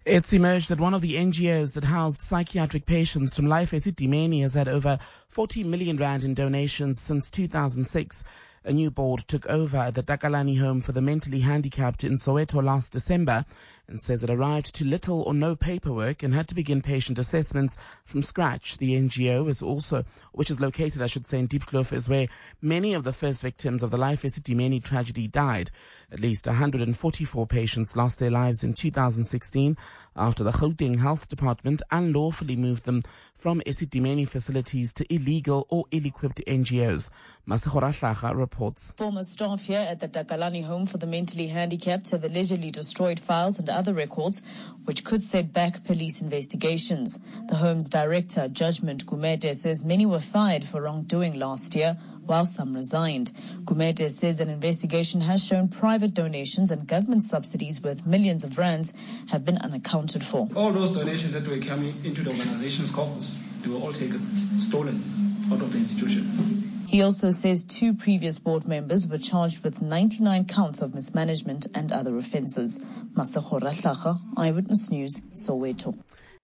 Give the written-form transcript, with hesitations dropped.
It's emerged that one of the NGOs that housed psychiatric patients from Life eSetimeni has had over 40 million rand in donations since 2006. A new board took over at the Takalani Home for the Mentally Handicapped in Soweto last December and says it arrived to little or no paperwork and had to begin patient assessments from scratch. The NGO is also, which is located, in Diepkloof, is where many of the first victims of the Life eSetimeni tragedy died. At least 144 patients lost their lives in 2016 after the Gauteng Health Department unlawfully moved them from eSetimeni facilities to illegal or ill-equipped NGOs. Masahora Hlaga reports. Former staff here at the Takalani Home for the Mentally Handicapped have allegedly destroyed files and other records which could set back police investigations. The home's director, Judgment Gumede, says many were fired for wrongdoing last year, while some resigned. Gumede says an investigation has shown private donations and government subsidies worth millions of rands have been unaccounted for. All those donations that were coming into the organization's coffers, they were all taken, stolen out of the institution. He also says 2 previous board members were charged with 99 counts of mismanagement and other offences. Masahora Hlaga, Eyewitness News, Soweto.